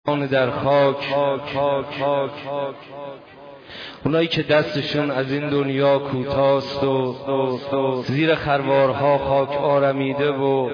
در خاک، اونایی که دستشون از این دنیا کوتاست و زیر خروارها خاک آرمیده و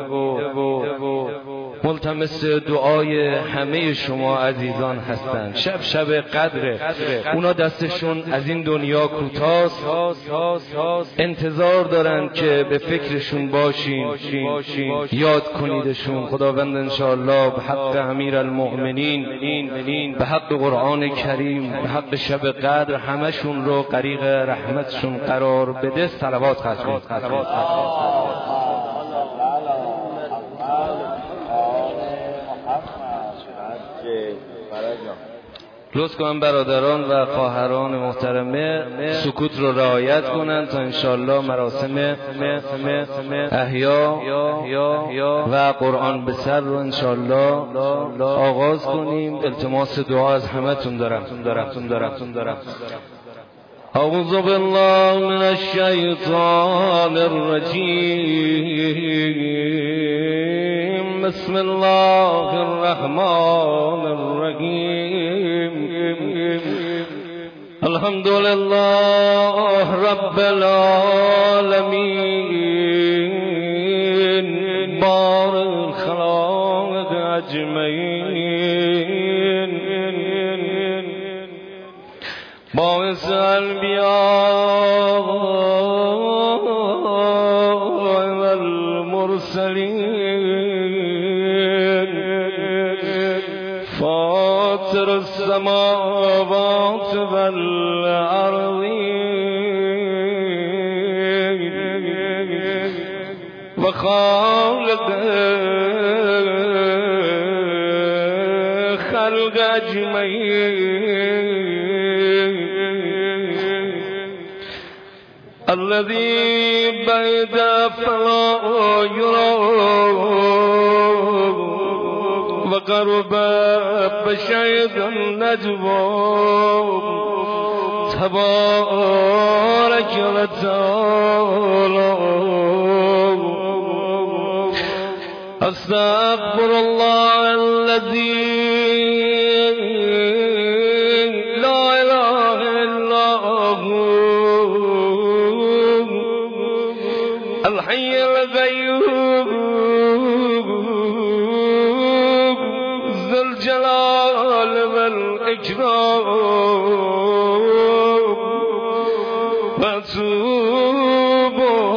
ملتمس دعای همه شما عزیزان هستند. شب قدره، اونا دستشون از این دنیا کوتاست، انتظار دارن که به فکرشون باشین، یاد کنیدشون. خداوند انشاءالله به حق امیر المؤمنین، به حق قرآن کریم، به حق شب قدر همشون رو غریق رحمتشون قرار بده. صلوات خواهد. لطف کنم برادران و خواهران محترمه سکوت رو رعایت کنن تا انشاءالله مراسم احیا و قرآن به سر رو انشاءالله آغاز کنیم. التماس دعا از همتون دارم. اعوذ بالله من الشیطان الرجیم. بسم الله الرحمن الرحیم. الحمد لله رب العالمین بار الخلائق اجمعین باعث الانبیاء والمرسلین فاطر السماوات والارض وخالق خلق اجمعین الذي بعد فلا يرى وقرب بشيد النجوى تبارك وتعالى. استغفر الله الذي لا اله الا هو الحي القيوم ذو الجلال والإكرام وأتوب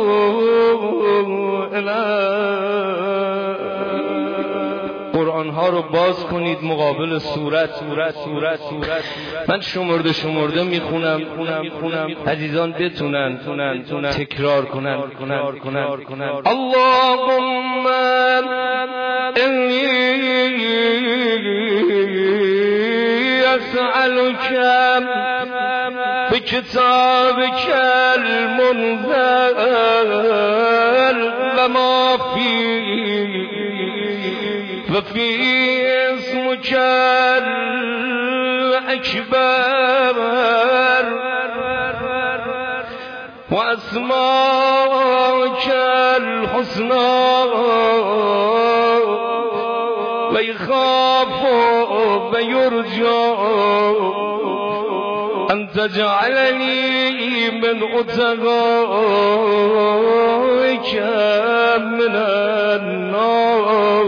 إليه. قرآن ها رو باز کنید مقابل صورت. من شمرده میخونم عزیزان بتونن تکرار کنن. اللهم انی اسألك بكتابك المنزل وما فيه وفي اسمك الأكبر وأسماءك الحسنى ويخاف ويرجى أن تجعلني من أتقائك من النار.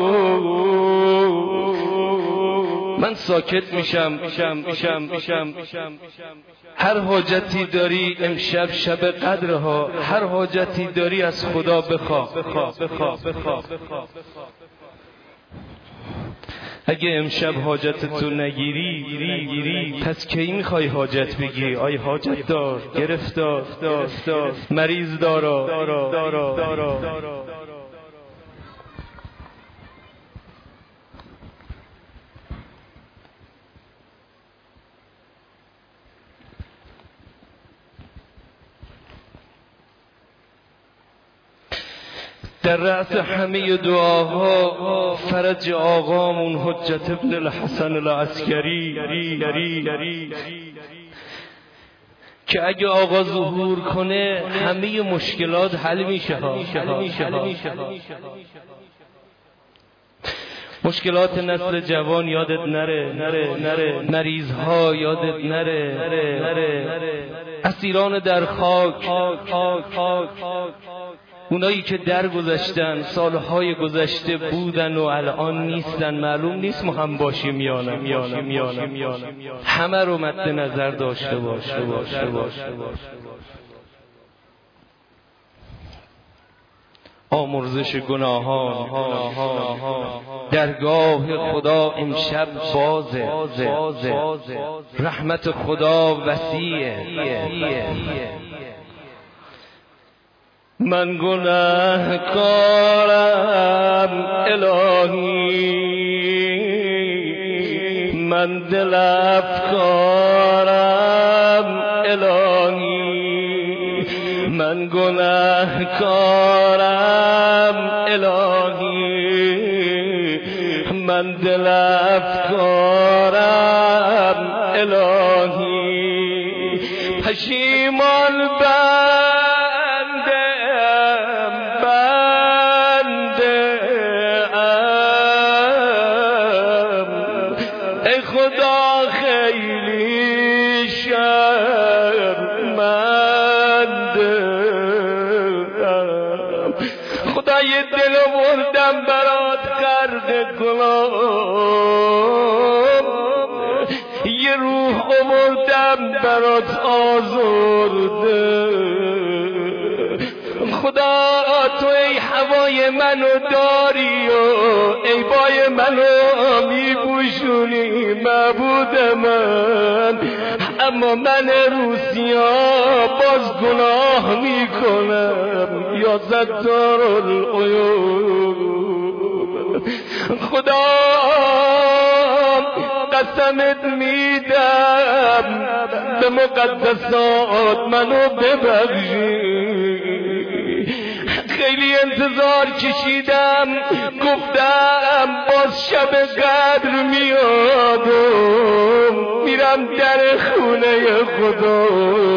من ساکت میشم. هر حاجتی داری امشب شب قدرها، هر حاجتی داری از خدا بخواه. اگه امشب حاجتتو نگیری پس کی میخوای حاجت بگیری؟ آی حاجت دار، گرفتار، مریض دارا. در رأس همه دعاها فرج آقامون حجت ابن الحسن العسکری که اگه آقا ظهور کنه همه مشکلات حل میشه. مشکلات نسل جوان یادت نره، مریضها یادت نره، اسیران در خاک، اونایی که درگذشتن، سالهای گذشته بودن و الان نیستن، معلوم نیست ما هم باشیم یا نه. همه رو مد نظر داشته باش. آمرزش گناهان درگاه خدا امشب بازه، رحمت خدا وسیعه. من گناهکارم الهی، من دل افکارم الهی، من گناهکارم الهی، من دل افکارم الهی، پشیمان خدا خیلی شرمندم، خدا یه دل بردم برات غرق کنم، یه روح بردم برات آزرده، خدا تو ای هوای منو داری و ای بای منو میپوشونی معبود من، اما من روسیا باز گناه میکنم یا ستار العیوب. خدا قسمت میدم به مقدسات منو ببخشی، خیلی انتظار کشیدم، گفتم باز شب قدر میاد و میرم در خونه خدا.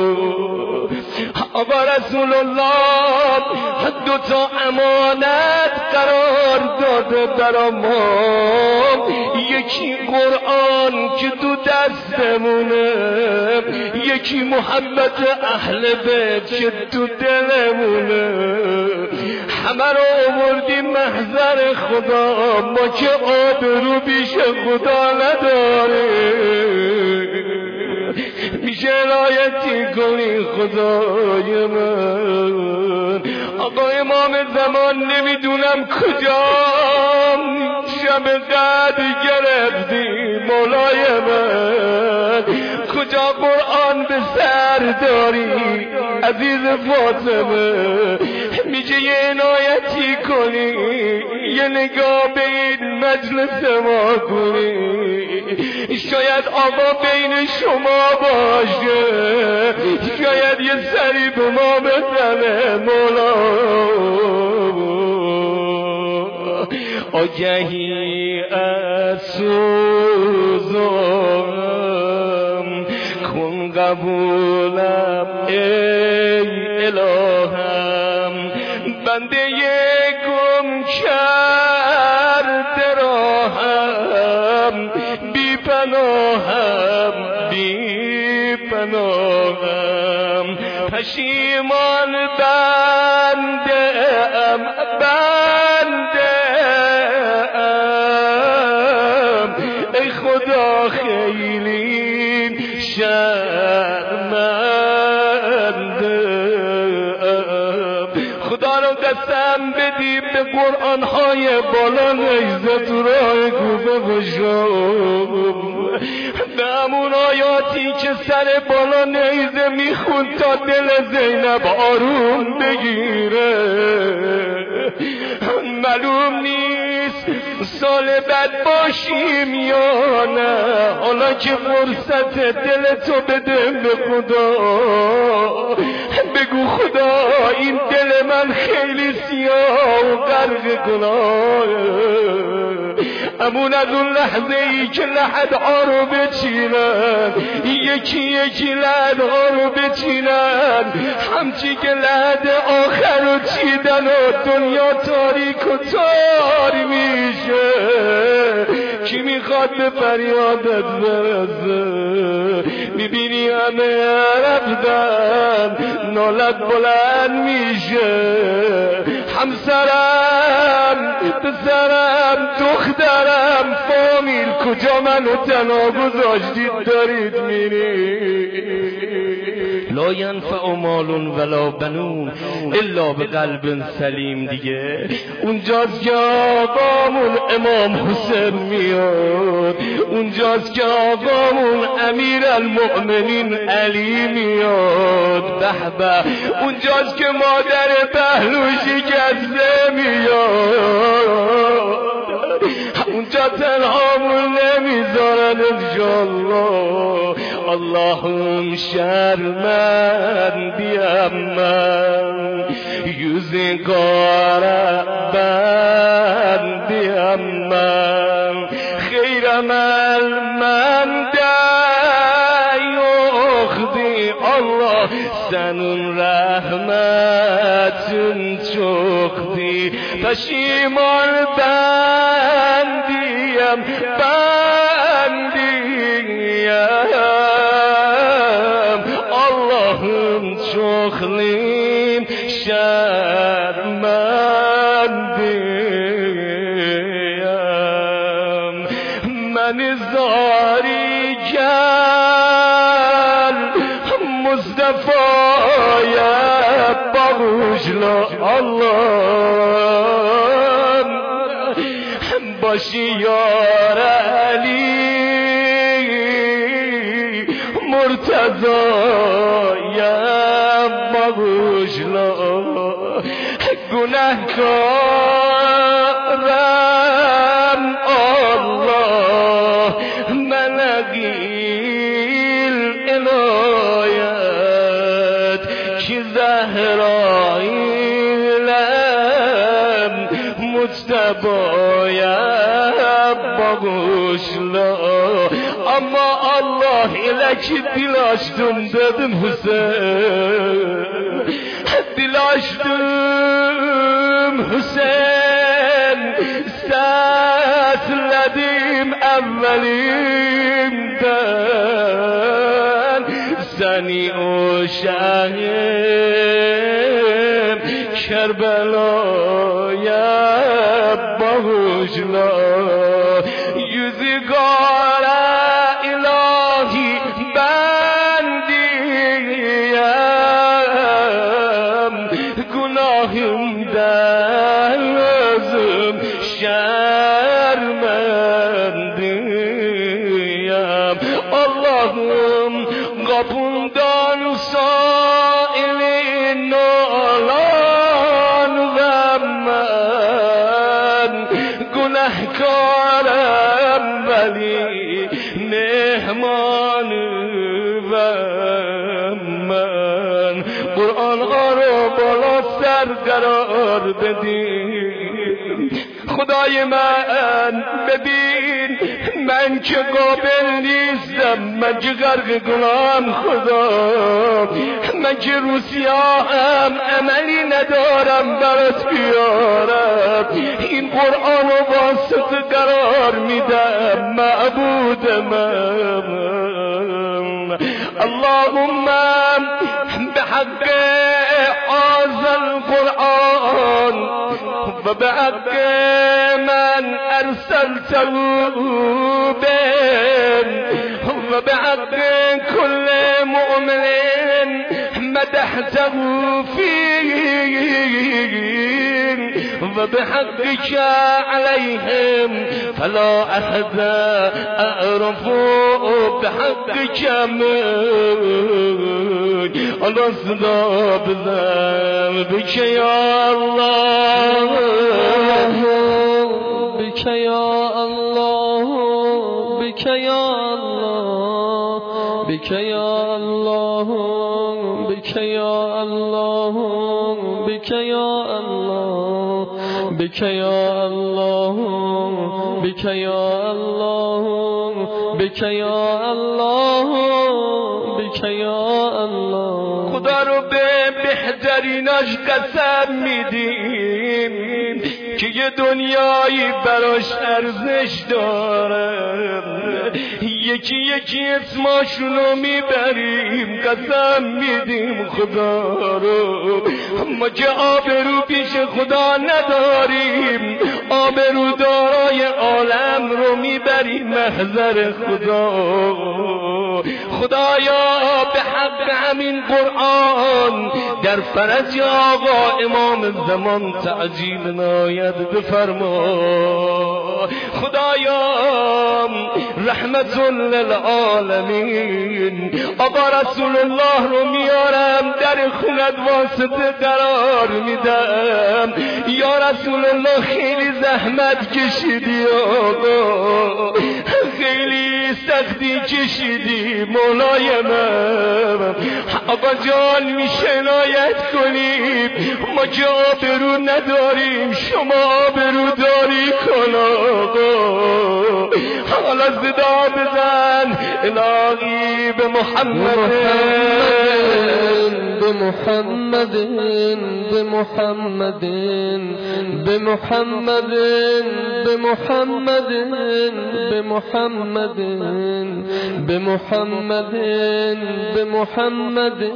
آقا رسول الله 2 امانت قرار داده برا ما، یکی قرآن که تو دستمونه، یکی محبت اهل بیت که تو دلمونه، همه رو آوردیم محضر خدا، ما که آبرو بیش خدا نداره، میشه عنایتی کنی خدای من. آقا امام زمان نمیدونم کجا شب قدر گرفتی مولای من، کجا قرآن به سر داری عزیز فاطمه، میگه یه عنایتی کنی، یه نگاه به این مجلس ما کنی، شاید آقا بین شما باشه، شاید یه سری به ما بزنه مولا. آگهی از سوزم کن قبولم ای الهم، بنده گم کرده راهم، بی پناهم، پشیمان بنده‌ام ای خدا خیلی شرمندم. خدا رو قسم بدی به قرآن‌های بالا نیزه تو راه کوفه بشم، به همون آیاتی که سر بالا نیزه میخون تا دل زینب آروم بگیره. معلوم نیست سال بعد باشیم یا نه، حالا که فرصت دلتو بده به خدا، بگو خدا این دل من خیلی سیاه و غرق گناهه. امون از اون لحظه ای که لحدها رو بچینن، یکی یکی لحدها رو بچینن، همچی که لحد آخر رو چیدن و دنیا تاریک و تار میشه، کی میخواد به فریادت برسه؟ میبینی همه رفتن، نالت بلند میشه. همسرم، پسرم، دخترم، فامیل کجا منو تنها گذاشتید دارید میرید؟ لا ینفع مال ولا بنون الا به قلب سلیم. دیگه اونجاست که آقامون امام حسین میاد، اونجاست که آقامون امیر المؤمنین علی میاد، به به، اونجاست که مادر پهلو شکسته میاد، اونجا تنهامون نمیذارن انشالله. اللهم شرمندیم من، yüzüngara bendiyem ben, xeyrem el mende yokdi. Allah senin rahmetin çokdi, peşiman bendiyem bendiyem. Allah'ım çokluyum şermendiyem. Meni zari gel Mustafa'ya bağışla Allah'ım, başı yar Ali Murtaza'ya bağışla. Günahkarım Allah, menegil inayet, ki Zehra'ilem Mucteba'ya bağışla. Ama Allah ile ki dil açtım dedim Hüseyin, dil açtım Hüseyin, sesledim evvelimden seni o şehim Kerbela'ya bağışla. Yüzü gara ilahi bendiyem, günahımdan özüm şermendiyem. Allah'ım kapından sailin olan ve ben günahkarım veli mehmanı ve ben. Kur'an ara bala ser karar bedin خدای من، ببین من که قابل نیستم، من که غرق گناهم خدا، من که رو سیاهم عملی ندارم برات بیارم. این قرآن رو واسطه قرار میدم معبود من. اللهم بحق هذا القرآن وبحق من أرسلته به وبحق كل مؤمن مدحته فيه وبحقك عليهم فلا أحد أعرف بحقك من الله صدا بزن بك يا الله، بك يا الله، بك بك يا الله بك يا الله بك يا الله بك يا الله بك يا الله بك يا الله بك يا الله بك يا الله. خدا رو به بهتریناش قسم میدیم که یه دنیایی براش ارزش داره، یکی یکی اسماشونو میبریم قسم میدیم خدا رو. ما که آبرو پیش خدا نداریم، آبرو دارای عالم رو میبریم محضر خدا. خدایا به حق همین قرآن در فرج آقا امام زمان تعجیل نایت بفرما. خدایا رحمت للعالمین. آقا رسول الله رو میارم در خونت واسطه قرار میدم. یا رسول الله خیلی زحمت کشیدی آقا، خیلی سختی کشیدی مولای من. آقا جان میشه عنایت کنیم، ما که آبرو نداریم شما آبرو داری کن آقا. حالا صدا بزن الهی به محمد بمحمد بمحمد بمحمد بمحمد بمحمد بمحمد بمحمد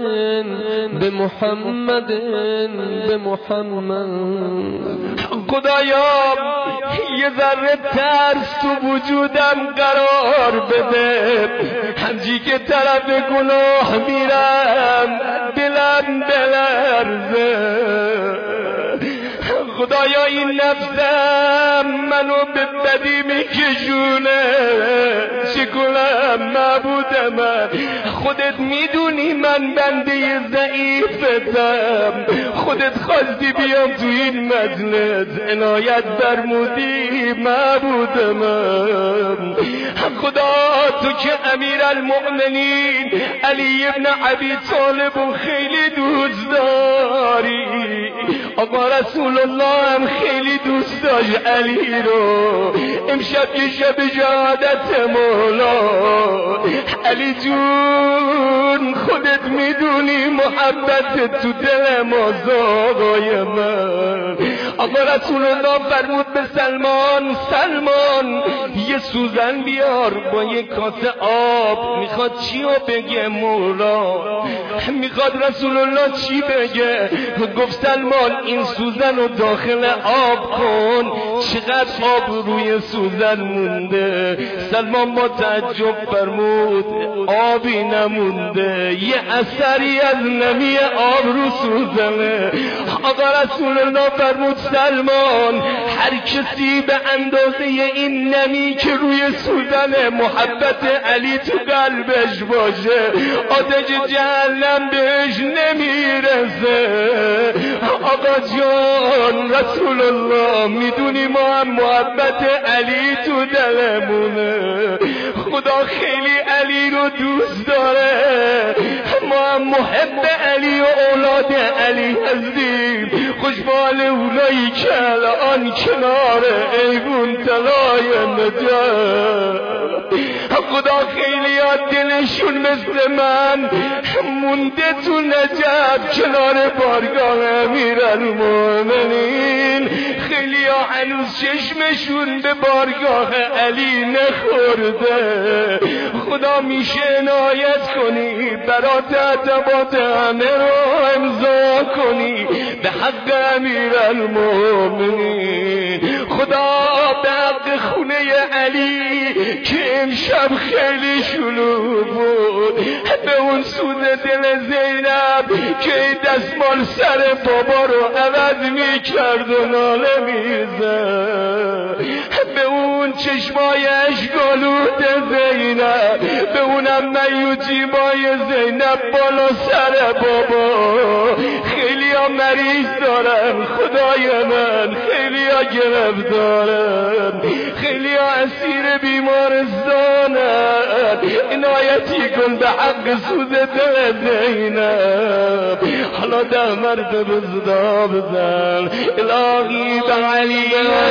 بمحمد بمحمد. خدایا یه ذره ترس تو وجودم قرار بده، همچی که طرف گناه میرم دلم بلرزه. خدایا این نفسم منو به بدی میکشونه، چه کنم معبود من؟ خودت میدونی من بنده ضعیفتم، خودت خواستی بیام تو این مجلس عنایت فرمودی معبود من. خدا تو که امیرالمؤمنین علی ابن ابی طالب خیلی دوست داری، آقا رسول الله هم خیلی دوست داشت علی رو. امشب که شب شهادت مولا، علی جون خودت میدونی محبت تو دل ماست آقای من. آقا رسول الله فرمود به سلمان، سلمان یه سوزن بیار با یه کاسه آب. میخواد چی رو بگه مولا؟ میخواد رسول الله چی بگه؟ گفت سلمان این سوزن رو داخل آب کن. چقدر آب روی سوزن مونده؟ سلمان با تعجب فرمود آبی نمونده، یه اثری از نمی آب رو سوزنه. آقا رسول الله فرمود سلمان هر کسی به اندازه این نمی که روی سوزن محبت علی تو قلبش باشه آتش جهنم بهش نمیرسه. آقا جان رسول الله میدونی ما هم محبت علی تو دلمونه، خدا خیلی علی رو دوست داره، ما هم محب علی و اولاد علی هستیم. خوشبال اولایی که الان کنار ایوون طلای نجات. خدا خیلی دلشون مثل من مونده تو نجف کنار بارگاه امیرالمؤمنین، خیلی ها هنوز چشمشون به بارگاه علی نخورده. خدا میشه عنایت کنی برات عتبات همه رو امضا کنی به حق امیرالمؤمنین. خدا به حق خونه علی که امشب خیلی شلوغ بود، به اون سود دل زینب که دستمال سر بابا رو عوض میکرد و ناله میزد، به اون چشمای اشکالود زینب، به اونم میوتی بای زینب بالا سر بابا. خیلی ها مریض دارن خدای من، خیلی ها گرفتارن، خیلی ها اسیر بیمارستانن، عنایتی کن به حق سوز دل زینب. حالا 10 مرتبه صدا بزن الهی به علی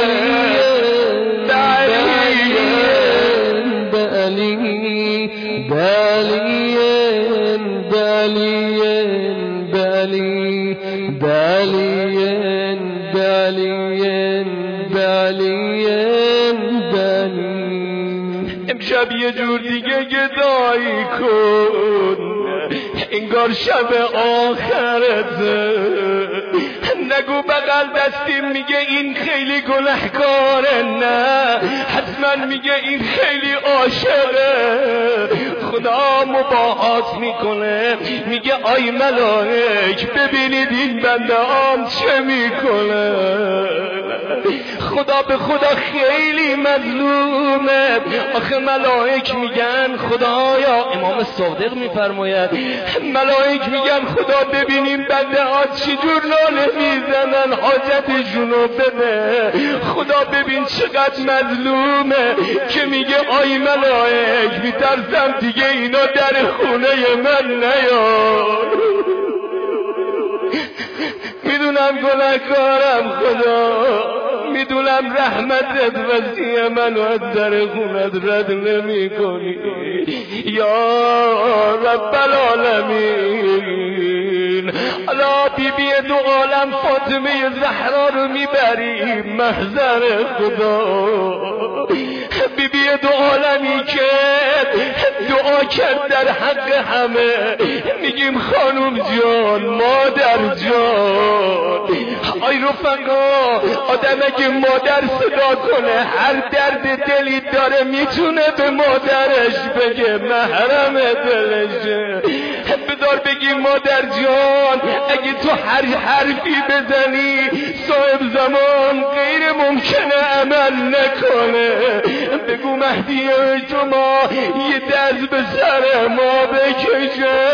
امشب یه جور دیگه گدایی کن، انگار شب آخرته. نگو بغل دستیم میگه این خیلی گناهکاره، نه حتما میگه این خیلی عاشقه. خدا مباهات میکنه، میگه آی ملائک ببینید این بنده آم چه میکنه. خدا به خدا خیلی مظلومه. آخه ملائک میگن خدایا، امام صادق میفرماید ملائک میگن خدا ببینیم بنده ها چجور ناله میزنن، حاجتشونو بده. خدا ببین چقدر مظلومه که میگه آی ملائک میترسم دیگه اینا در خونه من نیار. میدونم گناهکارم خدا، میدونم رحمتت وسیع منو از در خونت رد نمی کنی یا رب العالمین. حالا بیبی 2 عالم فاطمه زهرا رو میبری محضر خدا. بیبی 2 عالمی که دعا کرد در حق همه، میگیم خانم جان، مادر جان. آی رفقا، آدم اگه مادر صدا کنه هر درد دلی داره میتونه به مادرش بگه، محرم دلشه. بذار بگی مادر جان، اگه تو هر حرفی بزنی صاحب زمان غیر ممکنه عمل نکنه. بگو مهدی شما یه دست به سر ما بکشه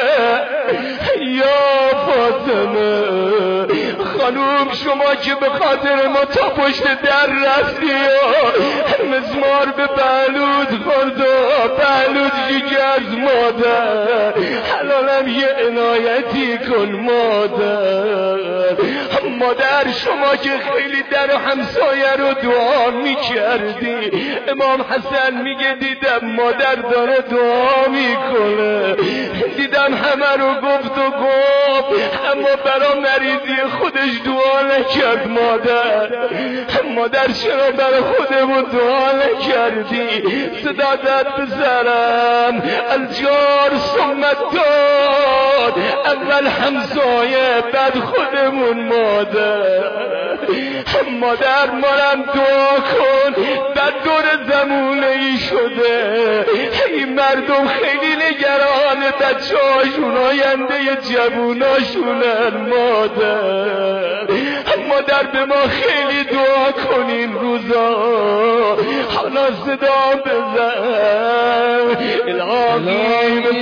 یا فاطمه. خانوم شما که به خاطر ما تا پشت در رفتی، مسمار به بلود خورد و بلود جیگه از مادر. حلالم یه عنایتی کن مادر. مادر شما که خیلی در و همسایه رو دعا میکردی، امام حسن میگه دیدم مادر داره دعا میکنه، دیدم همه رو گفت و گفت اما برا مریضی خودش دعا نکرد. مادر چرا برا خودمون دعا نکردی؟ صدا داد بزرم الجار سمت داد، اول همسایه بعد خودمون. مادر مارم دعا کن، بعد دور زمونه ای شده. این مردم خیلی نگران بچه هاشون، آینده جووناشونن. مادر به ما خیلی دعا کنین روزا. حالا صدا بزن الهی به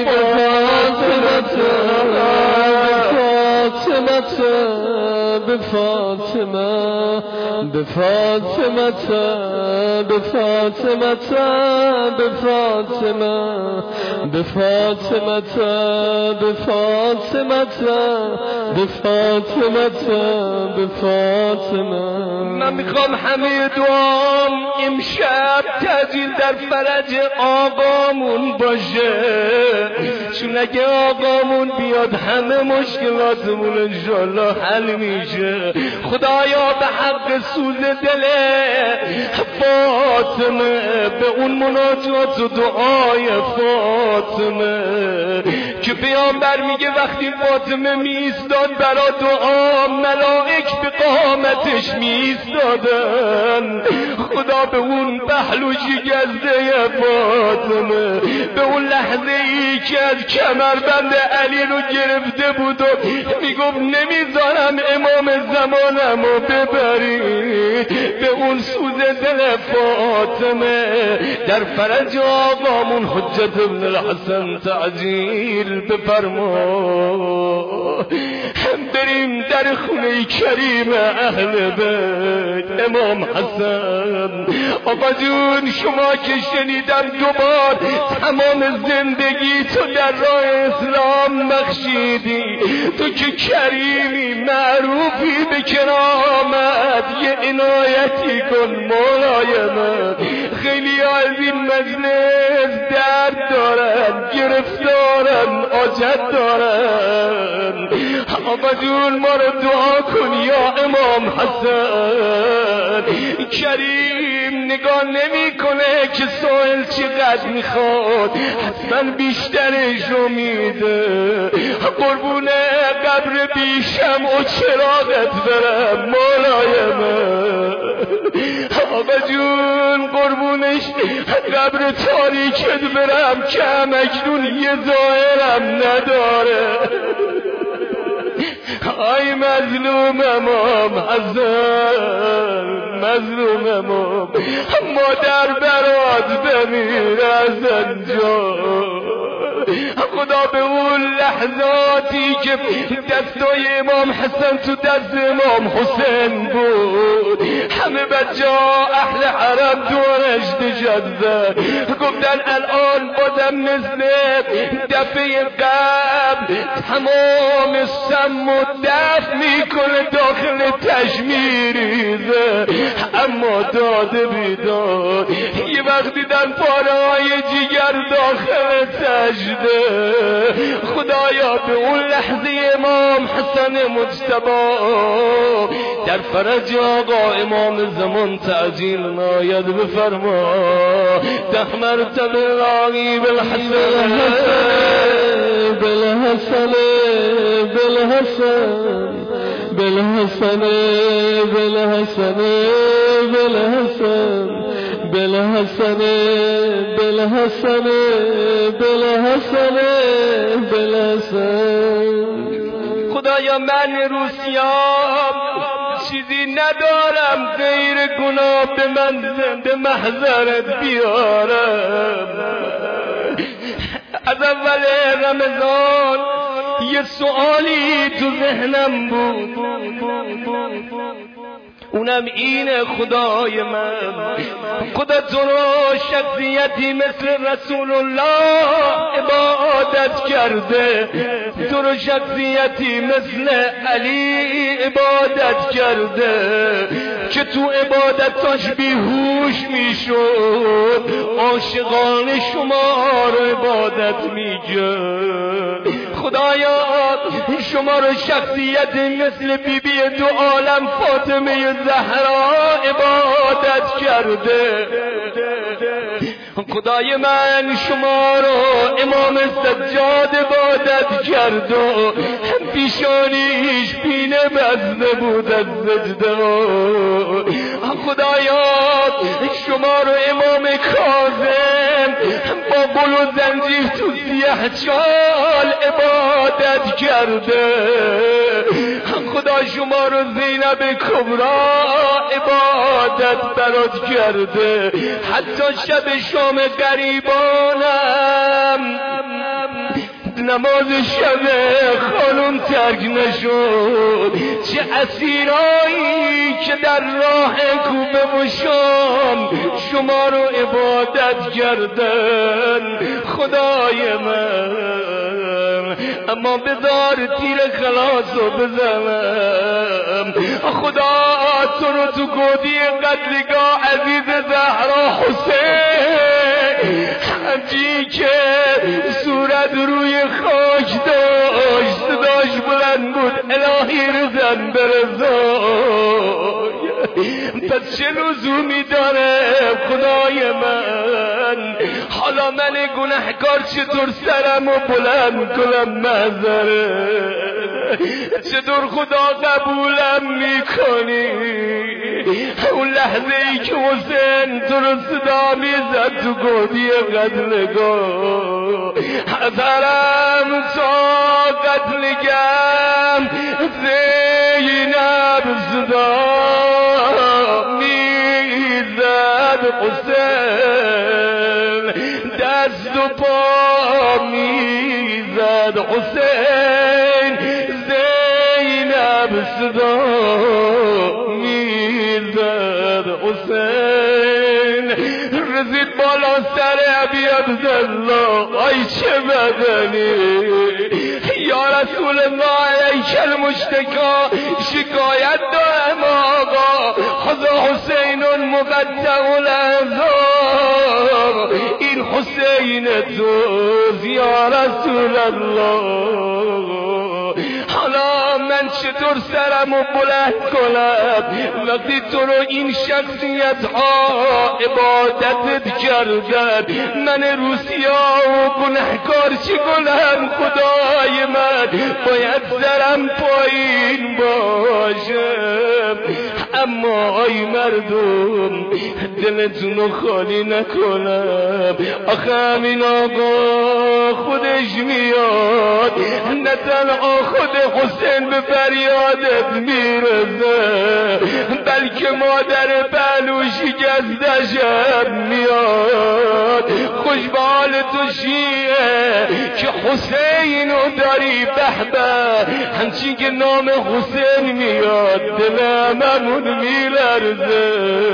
به فاطمه، به فاطمه، به فاطمه، به فاطمه، به فاطمه، به فاطمه، به فاطمه، به فاطمه. من میخوام همه دعام امشب تعجیل در فرج آقامون باشه، چون اگه آقامون بیاد همه مشکلاتمون انشالله حل میشه. خدایا به حق سوز دل فاطمه، به اون مناجات و دعای فاطمه که پیامبر میگه وقتی فاطمه میایستاد برا دعا، ملائک به قامتش میایستادن. خدا به اون پهلو شکسته فاطمه، به اون لحظه ای که از کمربند علی رو گرفته بود و میگفت نمیذارم امام زمانمو ببرید، به اون سوز دل فاطمه در فرج آقامون حجت ابن الحسن تعجیل تعجیل بفرما، بریم در خونه کریم اهل بیت امام حسن. آقا جون شما که شنیدم دوبار تمام زندگی تو در راه اسلام بخشیدی، تو که کریمی معروفی به کرامت، یه عنایتی کن مولای من. خیلی از این مجلس درد دارن، گرفتارن، حاجت دارن. آقا جون ما رو دعا کن یا امام حسن. کریم نگاه نمی کنه که سائل چقدر میخواد، حتما بیشترش رو میده. قربون قبر بیشم و چراغت برم مولای من. آقا جون قربونش قبر تاریکت برم که همکنون یه ظاهرم نداره. آی مظلوم امام حسن، مظلوم امام، مادر برات بمیر از انجا. خدا به اون لحظاتی که دستای امام حسن تو دست امام حسین بود، همه بچه ها اهل حرم دورش نشستن، گفتن الان بازم مثل دفعه قبل تمام سم و دف میکنه داخل تشمیریزه. اما داده بیداد یه وقت دیدن پاره های جگر داخل تشده. خدایا به اون لحظه امام حسن مجتبی در فرج آقا امام زمان تعجیل ناید بفرما. 10 مرتبه راقی بالحسن بالحسن بالحسن بالحسن بالحسن بالحسن بالحسن بالحسن بالحسن بالحسن. خدایا من روسیام چیزی ندارم غیر گناه، به من زنده محضرت بیارم. از اول رمضان یه سوالی تو ذهنم بود، اونم اینه خدای من، خدا تو رو شخصیتی مثل رسول الله عبادت کرده، تو رو شخصیتی مثل علی عبادت کرده که تو عبادتاش بیهوش میشد، عاشقان شما رو عبادت میکرد. خدایا شما رو شخصیت مثل بیبی دو عالم فاطمه زهرا عبادت کرده. خدای من شما رو امام سجاد عبادت کرد و پیشانیش پینه بزده بود از سجده. خدایا شما رو امام کاظم با گل و زنجیر تو سیه چال عبادت کرده. خدا شما رو زینب کبرا عبادت برات کرده. حتی شب شام غریبانم نماز شب خانم ترک نشد. چه اسیرایی که در راه کوفه و شام شما رو عبادت کردن خدای من. اما بذار تیر خلاصو بزنم. خدا تو رو تو گودی قتلگاه عزیز زهرا حسین حجی که صورت روی خاک داشت، صداش بلند بود الهی رزن برزای. پس چه لزومی داره خدای من؟ حالا من گناهکار چطور سرمو بلند کنم معذره؟ چطور خدا قبولم میکنی؟ اون لحظه ای که حسین تو رو صدا میزد تو گودی قتلگاه، حضرم تا قتلگم زینب صدا میزد حسین دست و رو پا میزد حسین، زینب صدا میزد حسین، رسید بالا سر ابی عبدالله، آی چه بدنی یا رسول الله علیک المشتکا، شکایت دارم آقا، خدا حسین مقطع الاعضاء، این حسین توست یا رسول الله. حالا من چطور سرمو بلند کنم وقتی تو رو این شخصیت ها عبادتت کردن؟ من روسیا و گناهکار چی کنم؟ خدای من باید سرم پایین باشم. اما ای مردم دلتون رو خالی نکنم، آخه همین آقا خودش میاد، نه تنها خود حسین به فریادت میرسه بلکه مادر پهلوشی گزدشم میاد. خوش به حال تو شیعه که حسین رو داری، به به همچین که نام حسین میاد دل هممون میلرزه.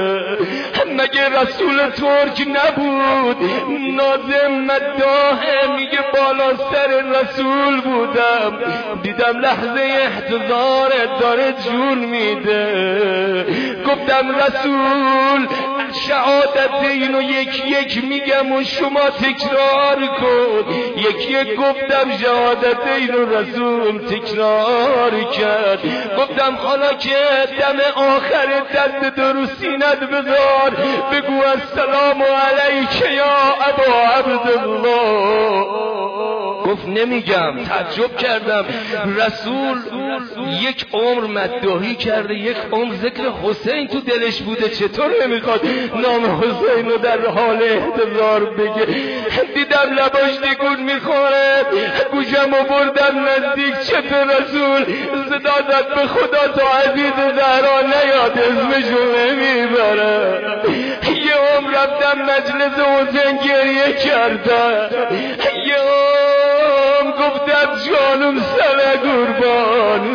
مگه رسول ترک نبود؟ ناظم مداحه میگه بالا سر رسول بودم، دیدم لحظه احتضار داره جون میده، گفتم رسول شهادت اینو یک یک میگم و شما تکرار کن. یک گفتم شهادت اینو رسول تکرار کرد. گفتم حالا که دم آخر دست درو سینت بذار، بگو السلام علیک یا ابا عبدالله. گفت نمیگم. تعجب کردم، رسول یک عمر مداحی کرده، یک عمر ذکر حسین تو دلش بوده، چطور نمیخواد نام حسین رو در حال احتضار بگه؟ دیدم لباش دیگون میخوره، گوشم و بردم نزدیک چپ رسول، صدا زد به خدا تا عزیز زهرا نیاد اسمشو نمیبره. یه عمر رفتم مجلس حسین گریه کردم، یه عمر گفتم جانم سر قربان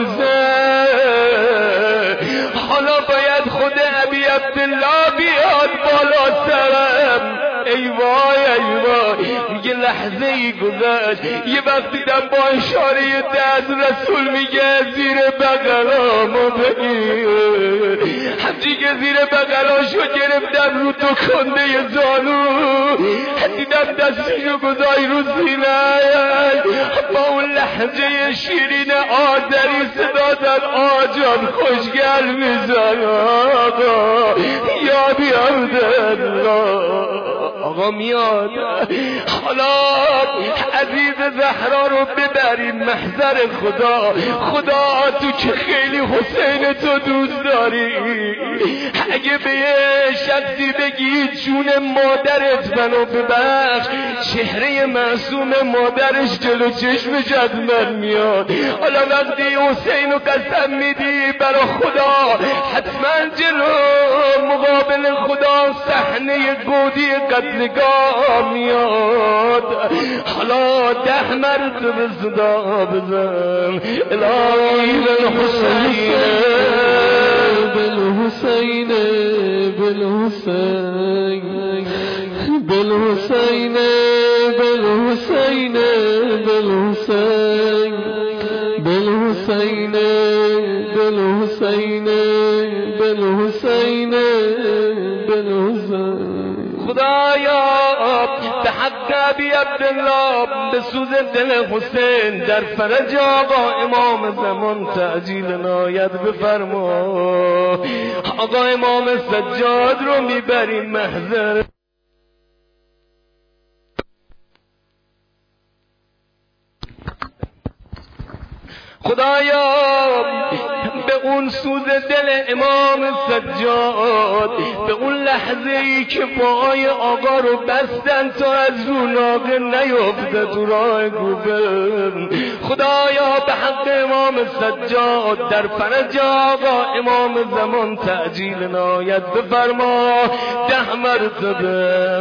حالا باید خود ابی عبدالله بیاد بالا سرم. ای وای ای وای، میگه لحظه ای گذشت، یه وقت دیدم با اشاره دست رسول میگه زیر بغلامو بگیر. همچی که زیر بغلاشو گرفتم رو تو کنده زانو، دیدم دستشو گذاری رو سینه، با اون لحظه شیرین آذری صدا زد آجان خوشگل میزن آقا یا بیامدالله. آقا میاد، حالا عزیز زهرا رو ببریم محضر خدا. خدا تو که خیلی حسین تو دوست داری، اگه به شخصی بگی جون مادرت منو ببخش، چهره معصوم مادرش جلو چشمش از من میاد. حالا وقتی حسین رو قسم میدی برا خدا، حتما جلو مقابل خدا صحنه گودی قتلگاه میاد. حالا 10 مرتبه صدا بزن الهی بالحسین بالحسین بالحسین بالحسین بالحسین بالحسین بالحسین بالحسین بالحسین بالحسین. خدایا به حق ابی عبدالله به سوز دل حسین در فرج آقا امام زمان تعجیل عنایت بفرما. آقا امام سجاد رو میبریم محضر. خدایا به اون سوز دل امام سجاد، به اون لحظه ای که پای آقا رو بستن تا از رو ناقه نیفته تو راه گوبن، خدایا به حق امام سجاد در فرج آقا امام زمان تعجیل نایت بفرما. 10 مرتبه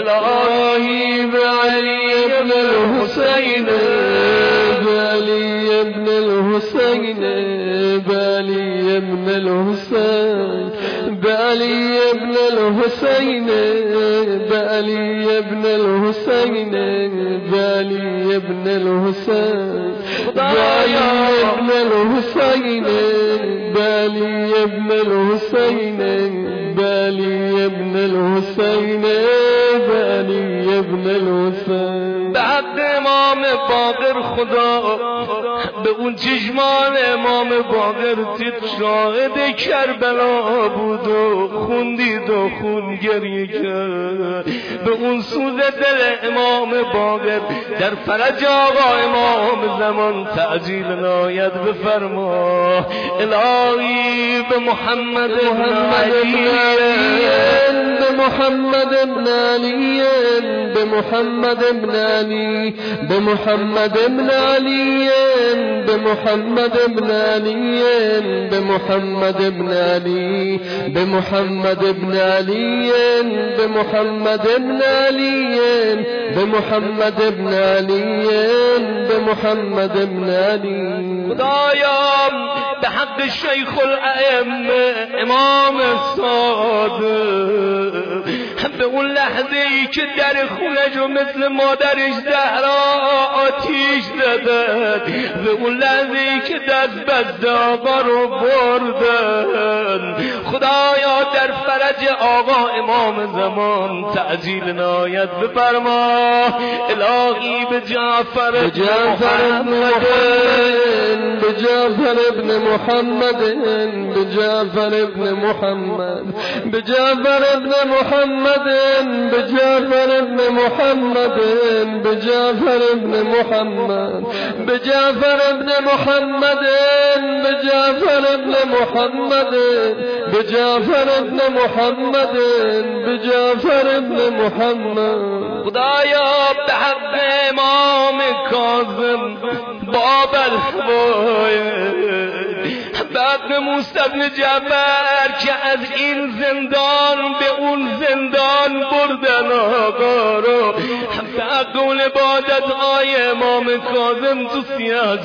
الهی به علی ابن الحسین، به علی ابن الحسین، به علی ابن الحسین، به علی ابن الحسین، به علی ابن الحسین، به علی ابن الحسین، به علی ابن الحسین، به علی ابن الحسین، به علی ابن الحسین، به علی ابن الحسین. به حق امام باقر خدا به اون چشمان امام باقر دید شاهد کربلا بود و خوندید و خون گریه کرد. به اون سوز دل امام باقر در فرج آقا امام زمان تعجیل نایت بفرما. الهی به محمد ابن علی، به محمد ابن علی، به محمد ابن علی، به محمد ابن علی، به محمد ابن علی، به محمد ابن علی، به محمد ابن علی، به محمد ابن علی، به محمد ابن علی، به محمد ابن علی. خدایا به حق شیخ الائمه امام صادق، به اون لحظه ای که در خونش رو مثل مادرش زهرا آتیش زدن، به اون لحظه ای که دست بست آقا رو بردن، خدایا در فرج آقا امام زمان تعجیل نایت بفرما. الهی به جعفر ابن محمد، به جعفر ابن محمد، به جعفر ابن محمد، به جعفر ابن محمد، به جعفر ابن محمد، به جعفر ابن محمد، به جعفر ابن محمد، به جعفر ابن محمد، به جعفر ابن محمد، به جعفر ابن محمد. خدایا به حق امام کاظم باب الفوائد، بعد موسی بن جعفر که از این زندان به اون زندان بردن آقا رو، به قول عبادت آی امام کاظم تو سیاه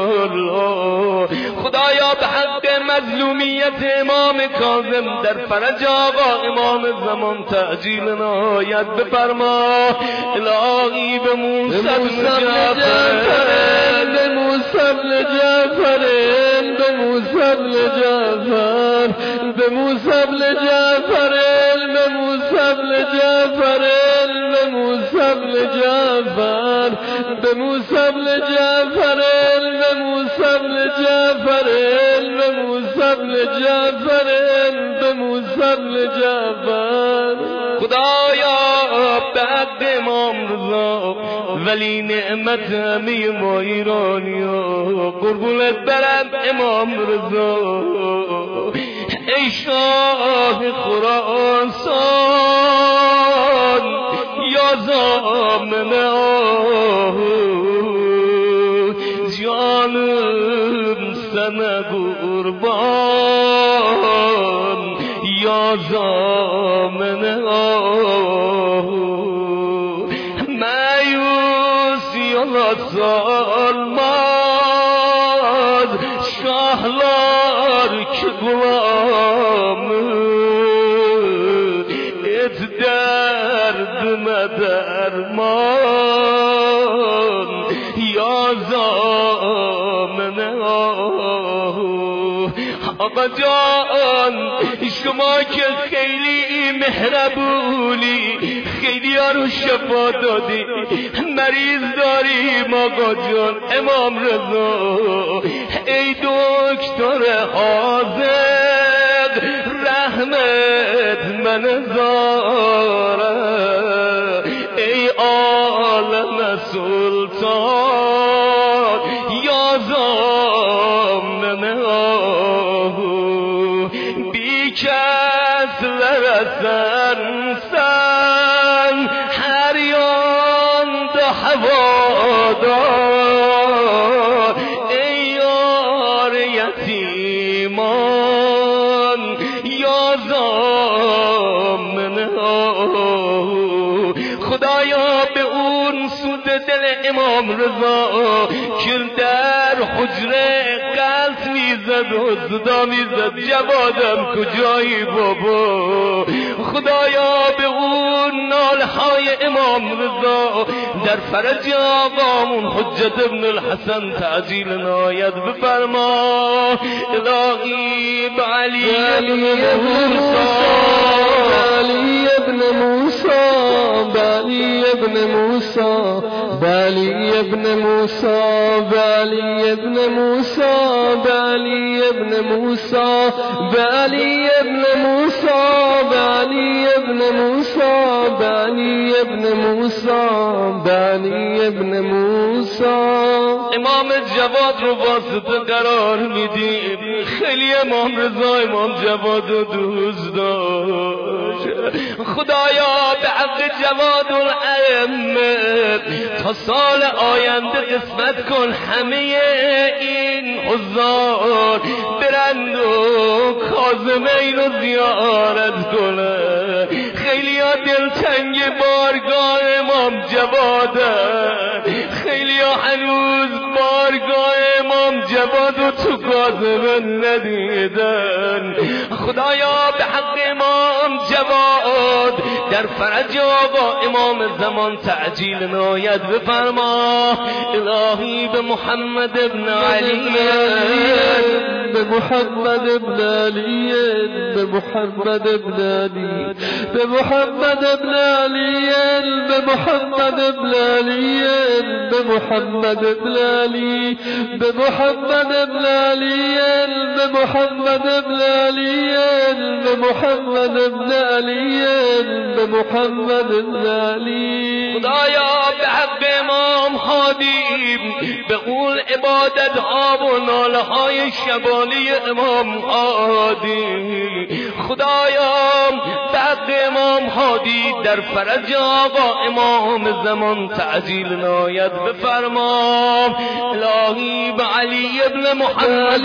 جلو، خدایا به حق مظلومیت امام کاظم در فرج آقا امام زمان تعجیل نایت بفرما. الهی به موسی بن جعفر، به موسی بن جعفر، به موسی بن جعفر، به موسی بن جعفر، به موسی بن جعفر، به موسی بن جعفر، به موسی بن جعفر، به موسی بن جعفر، به موسی بن جعفر، به موسی بن جعفر. خدایا به حق امام رضا ولی نعمت همه ما ایرانیا، قربونت برم امام رضا، ای شاه خراسان یا ضامن جانم سن قربان یا ضامن مایوس یا سالماز شهلار که غلام ات درد مدرمان یا زامن آقا جان شما که خیلی مهربونی، خیلی ها رو شفا دادی، مریض داریم آقا جان امام رضا، ای دکتر حاضر رحمت من زاره، ای عالم سلطان یا زامنه بی کس لرسن سن هر یان ده هوادار ای یار یتیمان یا زامنه خدایا به اون سود دل امام رضا که در حجره قلط میزد و صدا میزد جوادم کجایی بابا خدایا به اون ناله های امام رضا در فرج آقامون حجت ابن الحسن تعجیل نایت بفرما الهی بعلی ابن موسی بعلی ابن موسی بعلی ابن موسی بعلی ابن موسی بعلی ابن موسی بعلی ابن موسی بعلی ابن موسی بعلی ابن موسی بعلی ابن موسی امام جواد رو واسطه قرار میدیم خیلی امام رضا امام جواد رو دوست داشت خدایا به حق جواد الائمه تا سال آینده قسمت کن همه این حضار برند و کاظمین رو زیارت کنن خیلی ها دلتنگ بارگاه امام جوادن خیلی ها هنوز بارگاه امام جواد و تو کاظمین ندیدن خدایا به حق امام جواد در فرج آقا امام زمان تعجیل نایت بفرما الهی به محمد ابن علی به محمد ابن علی به محمد ابن علی به محمد ابن علی به محمد ابن علی به محمد ابن علی به محمد ابن علی به محمد ابن علی به محمد ابن علی به محمد ابن علی خدایا به حق امام هادی به قول عبادت ها و ناله های شبانی امام هادی خدایا به حق امام هادی در فرج آقا امام زمان تعجیل نایت بفرما الهی به علی ابن محمد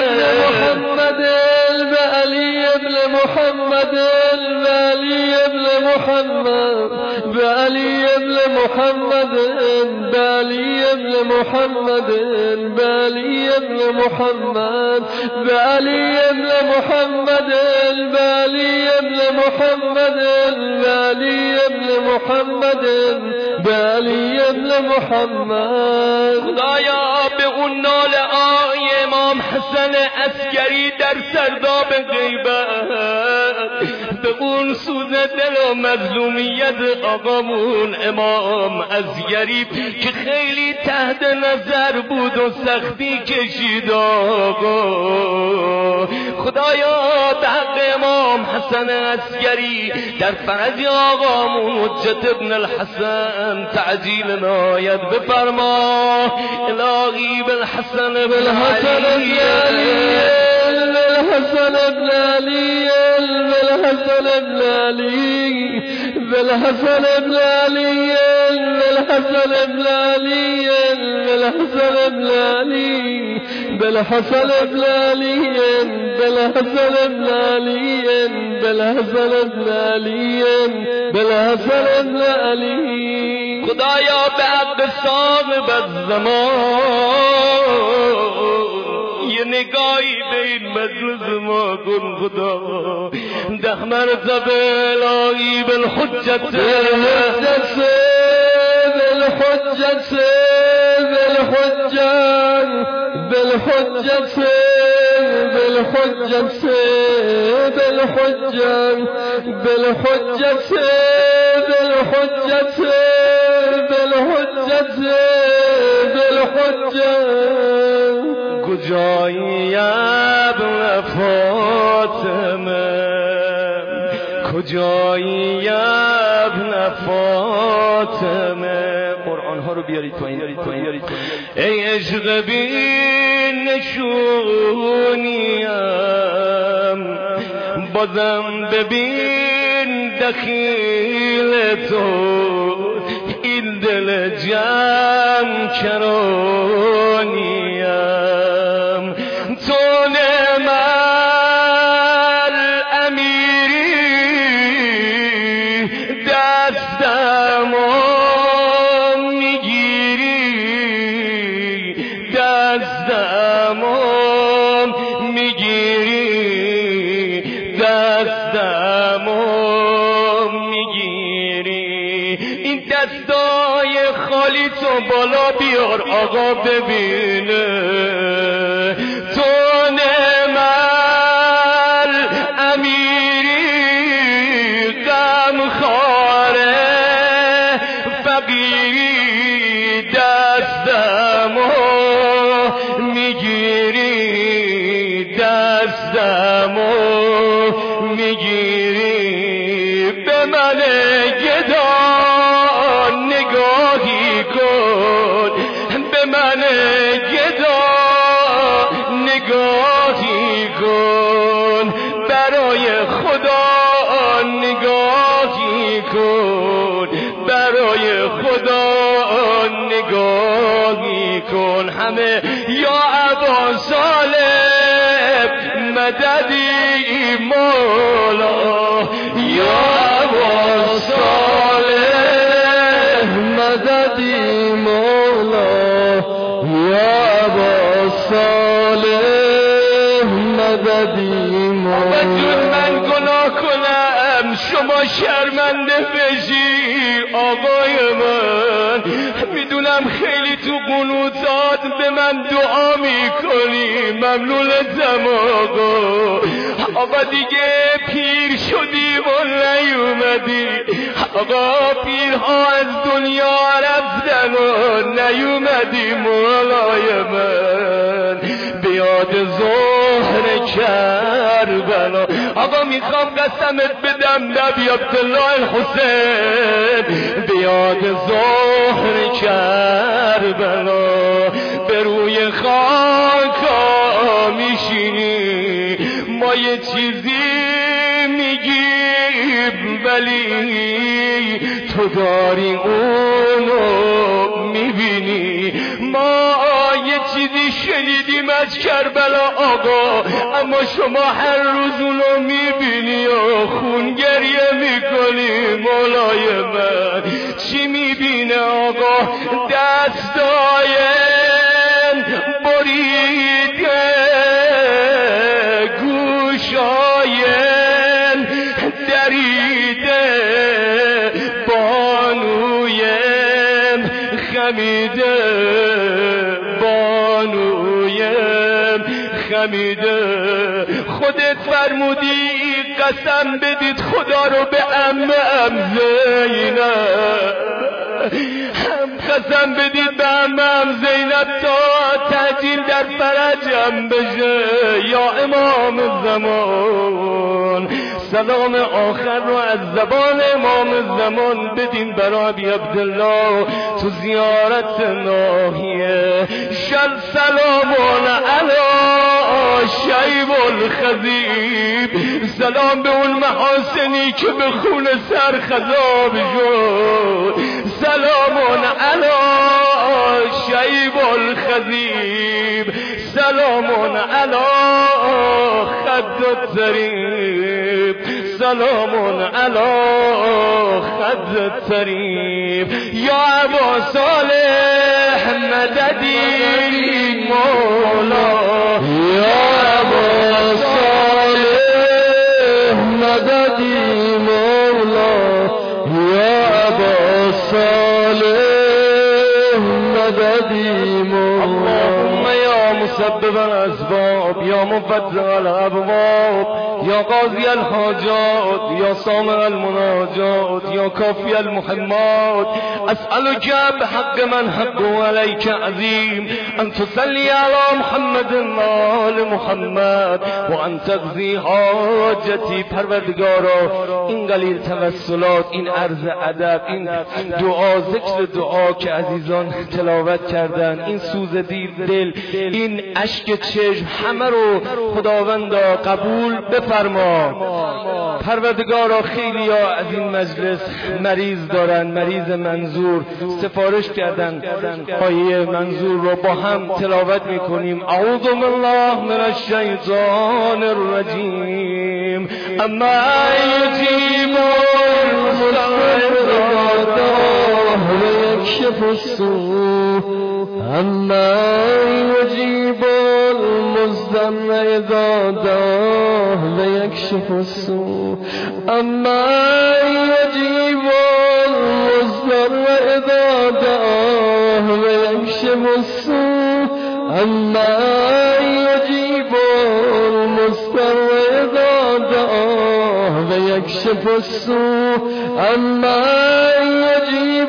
به علی ابن محمد به علی ابن محمد به علی ابن محمد به علی ابن محمد به علی ابن محمد به علی ابن محمد به علی ابن محمد به علی ابن محمد به علی ابن محمد خدایا به اون ناله آی امام حسن عسکری در سرداب غیبت به اون سوز دل و مظلومیت آقامون امام عسکری که خیلی تحت نظر بود و سختی کشید آقا خدایا به حق امام حسن عسکری در فرج آقامون حجت ابن الحسن تعجیل نایت بفرما الهی بالحسن بالحسن بالحسن ابن علي بالحسن ابن علي بالحسن ابن علي بالحسن ابن علي بالحسن ابن علي بالحسن ابن علي بالحسن ابن علي بالحسن ابن علي بالحسن ابن علي خدایا به حق صاحب الزمان یه نگاهی به این مجلس ما کن خدا 10 مرتبه الهی بالحجت بالحجت بالحجت بالحجت بالحجت بالحجت بالحجت بالحجت بالحجت بالحجت کجایی ابن فاطمه کجایی ابن فاطمه قرآن ها رو بیارید پایین. ای عشق بین نشونیم بازم ببین دخیل تو این دل جمع کرانیم تو نعمل امیری دستمو میگیری دستمو میگیری دستمو میگیری این دستای خالی تو بالا بیار آقا ببینه تو نعمل امیری غمخواره فقیری دستمو میگیری دستمو میگیری به من گدا نگاهی کن به من گدا نگاهی کن برای خدا نگاهی کن برای خدا نگاهی کن همه یا ابا صالح مددی مولا یا ابا صالح مددی مولا یا ابا صالح مددی مولا من گناه کنم شما شرمنده بشی آقای من میدونم خیلی تو قنوتات به من دعا میکنی ممنونتم آقا دیگه پیر شدی و نیومدی آقا پیرها از دنیا رفتن و نیومدی مولای من بیاد ظهر کربلا آقا میخوام قسمت بدم نبی عبدالله الحسین بیاد ظهر کربلا به روی خاکا میشینی ما یه چیزی میگیم ولی تو داری اونو میبینی ما یه چیزی شنیدیم از کربلا آقا اما شما هر روز اونو میبینی و خون گریه میکنی مولای من چی میبینه آقا دستای بریده گوشای دریده بانویم خمیده بانویم خمیده خودت فرمودی قسم بدید خدا رو به عمم زینب قسم بدید به عمم زینب تا تعجیل در فرجم بشه یا امام زمان سلام آخر رو از زبان امام زمان بدین برای ابی عبدالله تو زیارت ناحیه شل سلامون علی شیب الخضیب سلام به اون محاسنی که به خون سر خضاب شد سلامون علی شیب الخضیب سلامون علی خد الطریب سلامون علی خد الطریب یا ابا صالح مددی مولا یا ابا صالح مددی مولا یا ابا صالح قدیم اللهم یا مسبب الاسباب یا مفتح الابواب یا قاضی الحاجات یا سامع المناجات یا کافی المهمات اسألك بحق من حقه عليك عظیم ان تصلی علی محمد آل محمد و ان تقضی حاجتی. پروردگارا این قلیل توسلات، این عرض ادب، این دعا، ذکر دعا که عزیزان تلاوت کردن، این سوز دل، این اشک چشم، همه رو خداوندا قبول بفرما. پروردگارا خیلی ها از این مجلس مریض دارن، مریض منظور سفارش کردن، آیه منظور رو با هم تلاوت میکنیم. اعوذ بالله من الشیطان الرجیم. اما یجیب المضطر ویکشف السوء اما یجیب المضطر اذا دعاه ویکشف السوء اما یجیب المضطر اذا دعاه ویکشف السوء اما یجیب المضطر اذا دعاه ویکشف السوء اما یجیب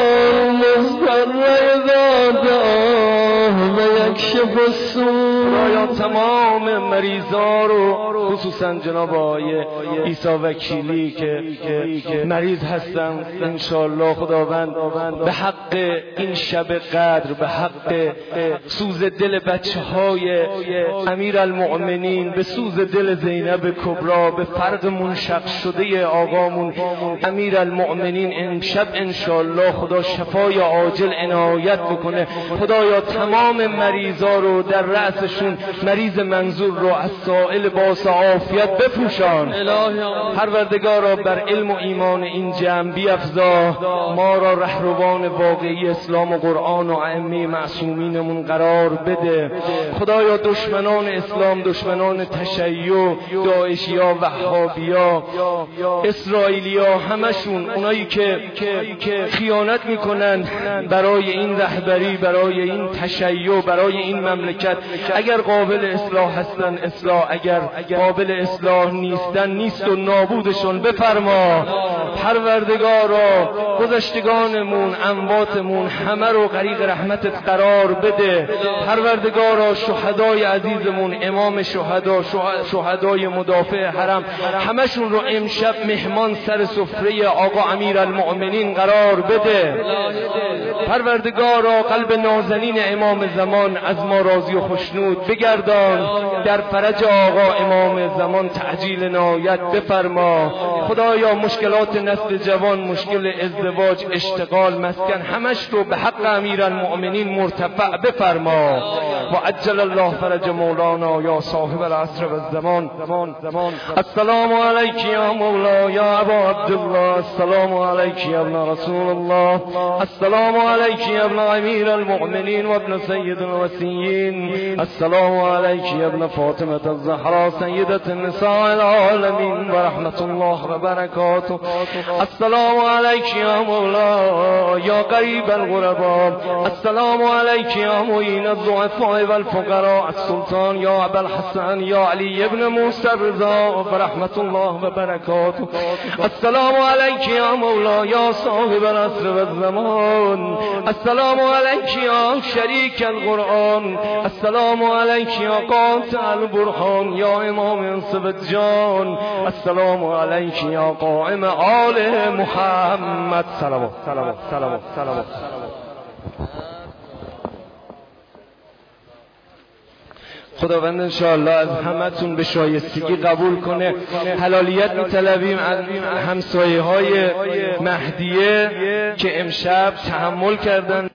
المضطر اذا دعاه ویکشف السوء. خدایا تمام مریضا رو، خصوصا جناب آقای عیسی وکیلی که مریض هستن، انشاءالله خداوند به حق این شب قدر، به حق سوز دل بچه های امیر المؤمنین، به سوز دل زینب کبرا، به فرق منشق شده آقامون امیر المؤمنین، امشب انشاءالله خدا شفای عاجل عنایت بکنه. خدایا تمام مریضا رو در رأسشون مریض منظور رو از سائل باس عافیت بپوشان. پروردگارا بر علم و ایمان این جمع بیفزا، ما را رهروان واقعی اسلام و قرآن و ائمه معصومینمون قرار بده. خدایا دشمنان اسلام، دشمنان تشیع، داعشیا، وهابیا، اسرائیلیا، همشون اونایی که خیانت میکنن برای این رهبری، برای این تشیع، برای این مملکت، اگر قابل اصلاح هستن اصلاح، اگر قابل اصلاح نیستن نیست و نابودشون بفرما. پروردگارا گذشتگانمون، امواتمون همه رو غریق رحمتت قرار بده. پروردگارا شهدای عزیزمون، امام شهدا، شهدای مدافع حرم، همشون رو امشب مهمان سر سفره آقا امیر المؤمنین قرار بده. پروردگارا قلب نازنین امام زمان از ما راضی و خوشنود بگردان. در فرج آقا امام زمان تعجیل عنایت بفرما. خدایا مشکلات نسل جوان، مشکل ازدواج، اشتغال، مسکن، همش رو به حق امیر المؤمنین مرتفع بفرما. و عجل الله فرج مولانا یا صاحب العصر و الزمان. السلام علیک یا مولا یا ابا عبدالله، السلام علیک یا ابن رسول الله، السلام علیک یا ابن امیر المؤمنین و ابن سید الوسیین، السلام علیک یا ابن فاطمة الزهرا سیدة النساء العالمین و رحمت الله و برکاته. السلام علیک یا مولا یا قریب الغرباء، السلام علیک یا معین الضعفاء والفقراء، السلطان یا ابا الحسن یا علی ابن موسی الرضا و رحمت الله و برکاته. السلام علیک یا مولا یا صاحب العصر و الزمان، السلام علیک یا شریک القرآن، السلام علیک یا قاطع البرهان یا امام انصب جان، السلام علیک یا قائم آل محمد. صلوات صلوات صلوات صلوات. خداوند انشاءالله از همتون به شایستگی قبول کنه. حلالیت می‌طلبیم از همسایه‌های مهدیه که امشب تحمل کردن.